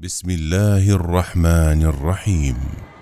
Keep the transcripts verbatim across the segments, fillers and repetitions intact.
بسم الله الرحمن الرحيم.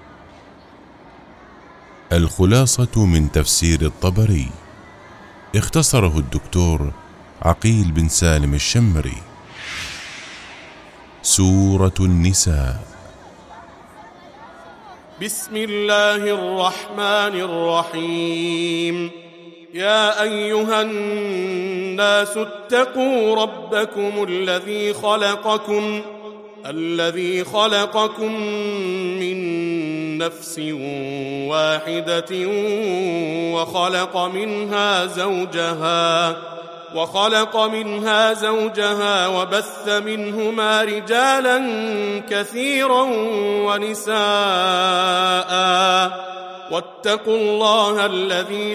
الخلاصة من تفسير الطبري، اختصره الدكتور عقيل بن سالم الشمري. سورة النساء. بسم الله الرحمن الرحيم. يا أيها الناس اتقوا ربكم الذي خلقكم الذي خلقكم من نفس واحدة وخلق منها زوجها وخلق منها زوجها وبث منهما رجالا كثيرا ونساء، واتقوا الله الذي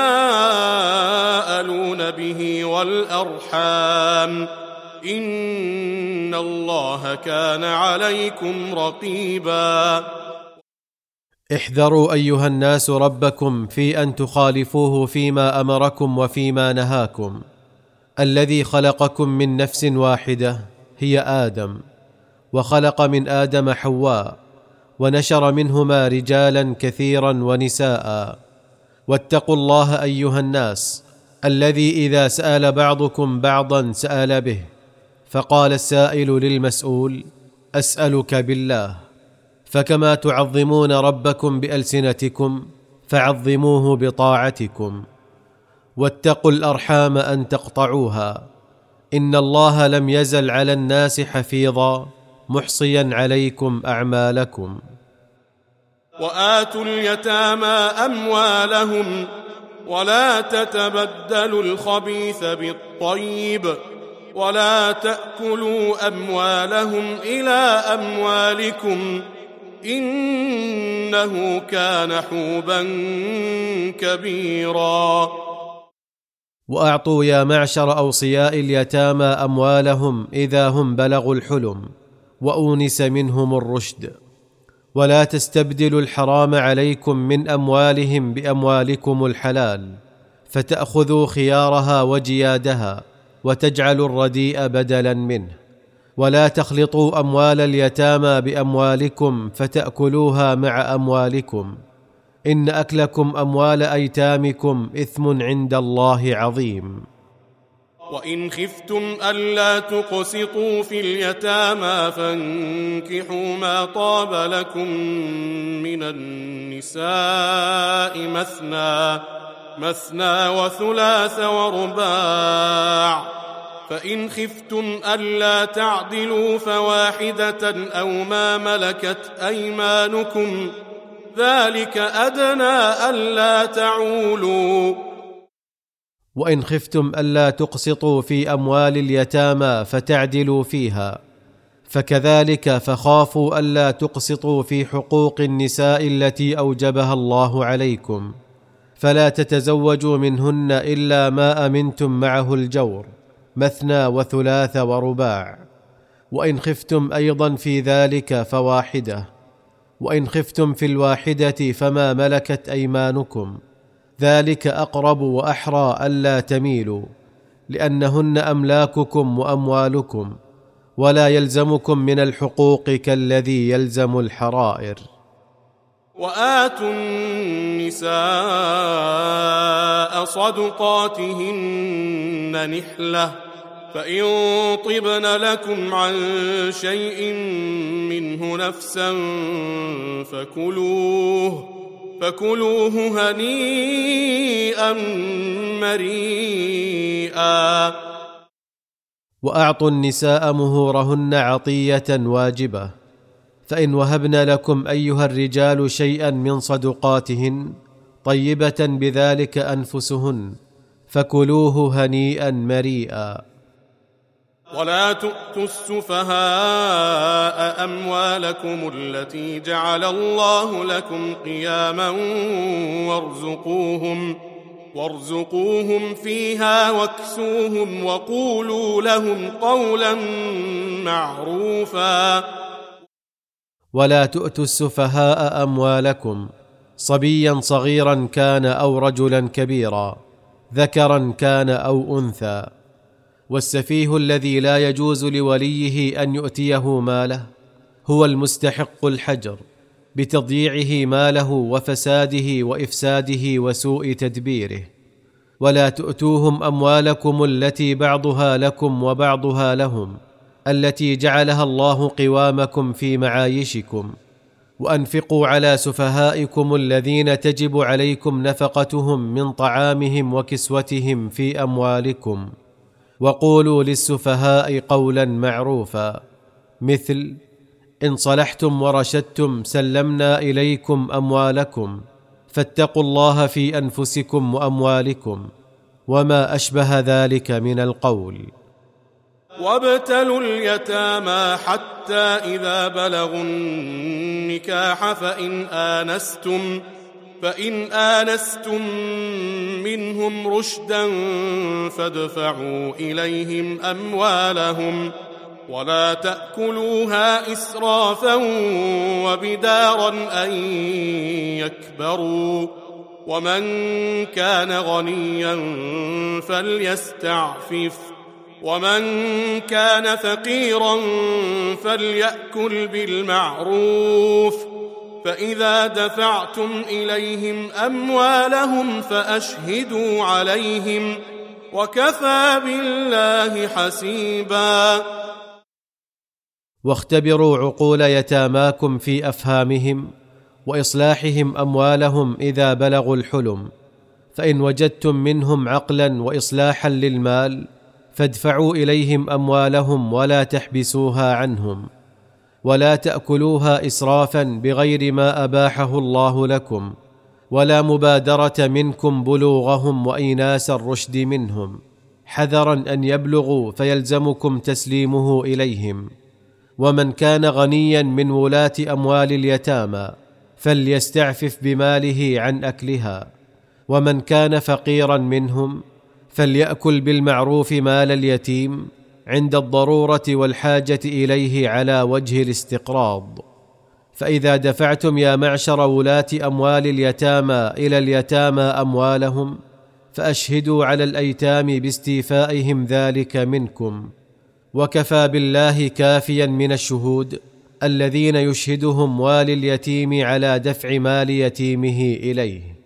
تساءلون به والأرحام، إن الله كان عليكم رقيبا. احذروا أيها الناس ربكم في أن تخالفوه فيما أمركم وفيما نهاكم. الذي خلقكم من نفس واحدة هي آدم، وخلق من آدم حواء، ونشر منهما رجالا كثيرا ونساء. واتقوا الله أيها الناس الذي إذا سأل بعضكم بعضا سأل به، فقال السائل للمسؤول: أسألك بالله. فكما تعظمون ربكم بألسنتكم فعظموه بطاعتكم. واتقوا الأرحام أن تقطعوها، إن الله لم يزل على الناس حفيظا محصيا عليكم أعمالكم. وآتوا اليتامى أموالهم ولا تتبدلوا الخبيث بالطيب ولا تأكلوا أموالهم إلى أموالكم، إنه كان حوبا كبيرا. وأعطوا يا معشر أوصياء اليتامى أموالهم إذا هم بلغوا الحلم وأونس منهم الرشد، ولا تستبدلوا الحرام عليكم من أموالهم بأموالكم الحلال، فتأخذوا خيارها وجيادها وتجعلوا الرديء بدلا منه. ولا تخلطوا أموال اليتامى بأموالكم فتأكلوها مع أموالكم، إن أكلكم أموال أيتامكم إثم عند الله عظيم. وإن خفتم ألا تقسطوا في اليتامى فانكحوا ما طاب لكم من النساء مثنى مثنى وثلاث ورباع، فإن خفتم ألا تعدلوا فواحدة أو ما ملكت أيمانكم، ذلك أدنى ألا تعولوا. وإن خفتم ألا تقسطوا في أموال اليتامى فتعدلوا فيها، فكذلك فخافوا ألا تقسطوا في حقوق النساء التي أوجبها الله عليكم، فلا تتزوجوا منهن إلا ما أمنتم معه الجور، مثنى وثلاث ورباع. وإن خفتم أيضا في ذلك فواحدة، وإن خفتم في الواحدة فما ملكت أيمانكم، ذلك أقرب وأحرى ألا تميلوا، لأنهن أملاككم وأموالكم، ولا يلزمكم من الحقوق كالذي يلزم الحرائر. وآتوا النساء صدقاتهن نحلة، فإن طبن لكم عن شيء منه نفسا فكلوه فكلوه هنيئا مريئا. وأعطوا النساء مهورهن عطية واجبة، فإن وهبن لكم أيها الرجال شيئا من صدقاتهن طيبة بذلك أنفسهن فكلوه هنيئا مريئا. ولا تؤتوا السفهاء أموالكم التي جعل الله لكم قياما وارزقوهم وارزقوهم فيها واكسوهم وقولوا لهم قولا معروفا. ولا تؤتوا السفهاء أموالكم، صبيا صغيرا كان أو رجلا كبيرا، ذكرا كان أو أنثى. والسفيه الذي لا يجوز لوليه أن يؤتيه ماله هو المستحق الحجر بتضييعه ماله وفساده وإفساده وسوء تدبيره. ولا تؤتوهم أموالكم التي بعضها لكم وبعضها لهم، التي جعلها الله قوامكم في معايشكم، وأنفقوا على سفهائكم الذين تجب عليكم نفقتهم من طعامهم وكسوتهم في أموالكم، وقولوا للسفهاء قولا معروفا، مثل: إن صلحتم ورشدتم سلمنا إليكم أموالكم، فاتقوا الله في أنفسكم وأموالكم، وما أشبه ذلك من القول. وابتلوا اليتامى حتى إذا بلغوا النكاح فإن آنستم فإن آنستم منهم رشدا فادفعوا إليهم أموالهم، ولا تأكلوها إسرافا وبدارا أن يكبروا، ومن كان غنيا فليستعفف، ومن كان فقيرا فليأكل بالمعروف، فإذا دفعتم إليهم أموالهم فأشهدوا عليهم، وكفى بالله حسيبا. واختبروا عقول يتاماكم في أفهامهم وإصلاحهم أموالهم إذا بلغوا الحلم، فإن وجدتم منهم عقلا وإصلاحا للمال فادفعوا إليهم أموالهم ولا تحبسوها عنهم، ولا تأكلوها إسرافا بغير ما أباحه الله لكم، ولا مبادرة منكم بلوغهم وإيناس الرشد منهم، حذرا أن يبلغوا فيلزمكم تسليمه إليهم. ومن كان غنيا من ولاة أموال اليتامى فليستعفف بماله عن أكلها، ومن كان فقيرا منهم فليأكل بالمعروف مال اليتيم عند الضرورة والحاجة إليه على وجه الاستقراض. فإذا دفعتم يا معشر ولاة أموال اليتامى إلى اليتامى أموالهم فأشهدوا على الأيتام باستيفائهم ذلك منكم، وكفى بالله كافيا من الشهود الذين يشهدهم والي اليتيم على دفع مال يتيمه إليه.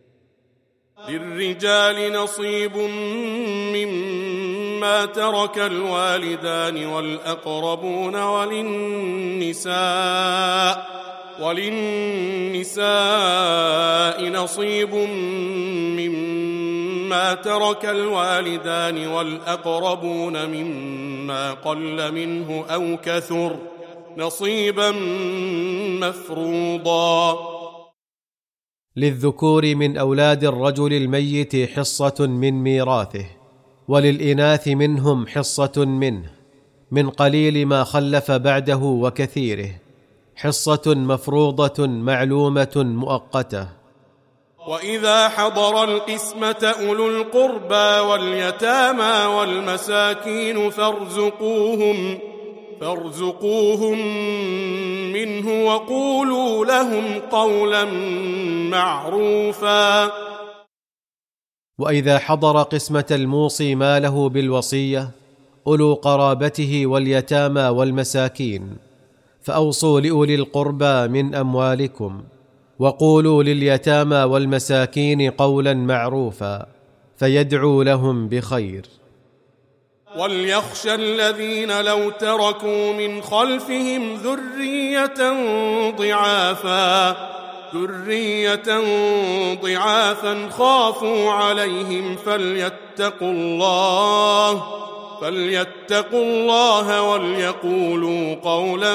للرجال نصيب مما ترك الوالدان والأقربون، وللنساء وللنساء نصيب مما ترك الوالدان والأقربون مما قل منه أو كثر، نصيبا مفروضا. للذكور من أولاد الرجل الميت حصة من ميراثه، وللإناث منهم حصة منه، من قليل ما خلف بعده وكثيره، حصة مفروضة معلومة مؤقتة. وإذا حضر القسمة أولو القربى واليتامى والمساكين فارزقوهم فارزقوهم منه وقولوا لهم قولا معروفا. وإذا حضر قسمة الموصي ماله بالوصية أولو قرابته واليتامى والمساكين، فأوصوا لأولي القربى من أموالكم، وقولوا لليتامى والمساكين قولا معروفا، فيدعوا لهم بخير. وليخشى الذين لو تركوا من خلفهم ذرية ضعافا ذرية ضعافا خافوا عليهم فليتقوا الله فليتقوا الله وليقولوا قولا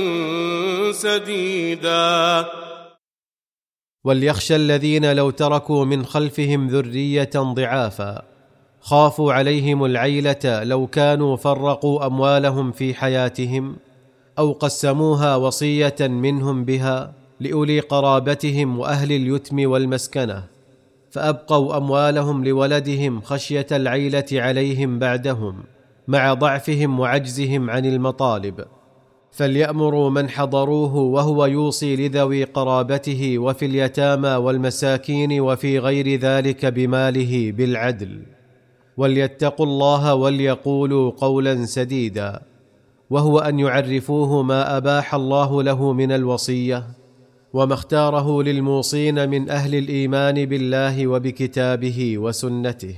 سديدا. وليخشى الذين لو تركوا من خلفهم ذرية ضعافا خافوا عليهم العيلة لو كانوا فرقوا أموالهم في حياتهم أو قسموها وصية منهم بها لأولي قرابتهم وأهل اليتم والمسكنة، فأبقوا أموالهم لولدهم خشية العيلة عليهم بعدهم مع ضعفهم وعجزهم عن المطالب، فليأمروا من حضروه وهو يوصي لذوي قرابته وفي اليتامى والمساكين وفي غير ذلك بماله بالعدل، وليتقوا الله وليقولوا قولا سديدا، وهو أن يعرفوه ما أباح الله له من الوصية وما اختاره للموصين من أهل الإيمان بالله وبكتابه وسنته.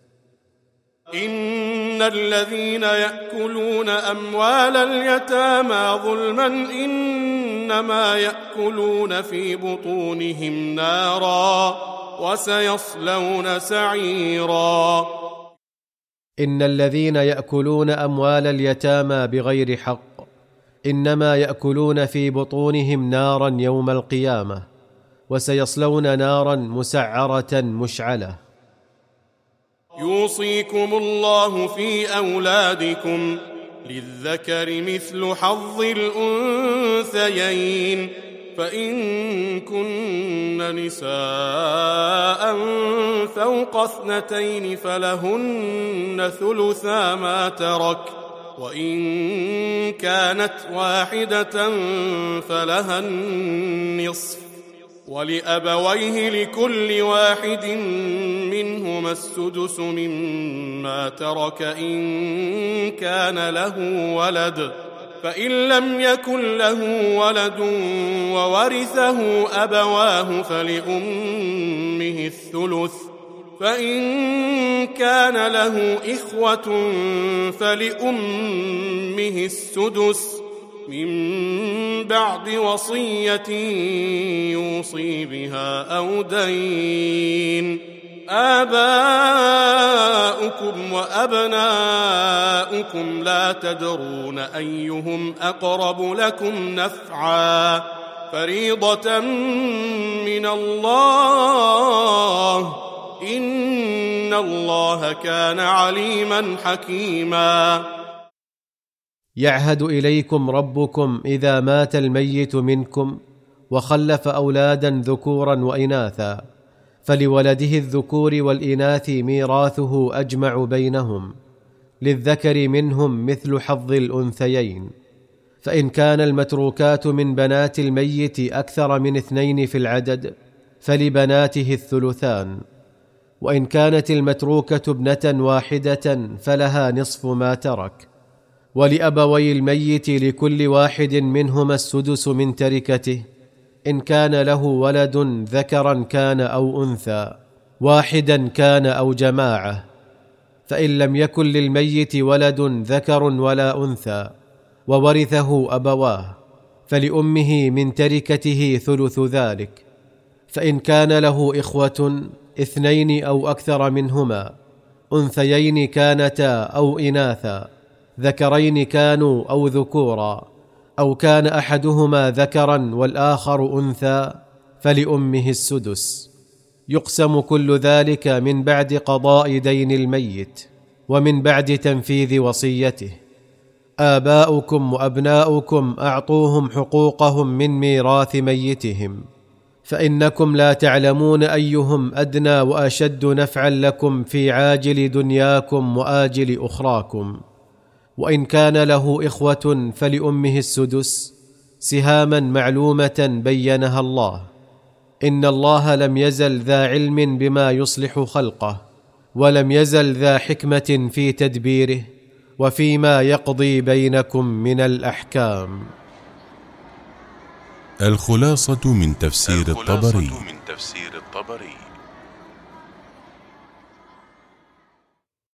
إن الذين يأكلون أموال اليتامى ظلما إنما يأكلون في بطونهم نارا وسيصلون سعيرا. إن الذين يأكلون أموال اليتامى بغير حق إنما يأكلون في بطونهم نارا يوم القيامة وسيصلون نارا مسعرة مشعلة. يوصيكم الله في أولادكم للذكر مثل حظ الأنثيين فإن كن نساء فوق اثنتين فلهن ثلثا ما ترك وإن كانت واحدة فلها النصف ولأبويه لكل واحد منهما السدس مما ترك إن كان له ولد فإن لم يكن له ولد وورثه أبواه فلأمه الثلث فإن كان له إخوة فلأمه السدس من بعد وصية يوصي بها أو دين. آباؤكم وأبناؤكم لا تدرون أيهم أقرب لكم نفعا فريضة من الله إن الله كان عليما حكيما. يعهد إليكم ربكم إذا مات الميت منكم وخلف أولادا ذكورا وإناثا فلولده الذكور والإناث ميراثه أجمع بينهم للذكر منهم مثل حظ الأنثيين. فإن كان المتروكات من بنات الميت أكثر من اثنين في العدد فلبناته الثلثان وإن كانت المتروكة ابنة واحدة فلها نصف ما ترك ولأبوي الميت لكل واحد منهما السدس من تركته إن كان له ولد ذكرا كان أو أنثى واحدا كان أو جماعة فإن لم يكن للميت ولد ذكر ولا أنثى وورثه أبواه فلأمه من تركته ثلث ذلك فإن كان له إخوة اثنين أو أكثر منهما أنثيين كانتا أو إناثا ذكرين كانوا أو ذكورا أو كان أحدهما ذكرا والآخر أنثى فلأمه السدس. يقسم كل ذلك من بعد قضاء دين الميت ومن بعد تنفيذ وصيته. آباؤكم وأبناؤكم أعطوهم حقوقهم من ميراث ميتهم فإنكم لا تعلمون أيهم أدنى وأشد نفعا لكم في عاجل دنياكم وآجل أخراكم. وإن كان له إخوة فلأمه السدس سهاما معلومة بينها الله إن الله لم يزل ذا علم بما يصلح خلقه ولم يزل ذا حكمة في تدبيره وفيما يقضي بينكم من الأحكام. الخلاصة من تفسير الخلاصة الطبري. من تفسير الطبري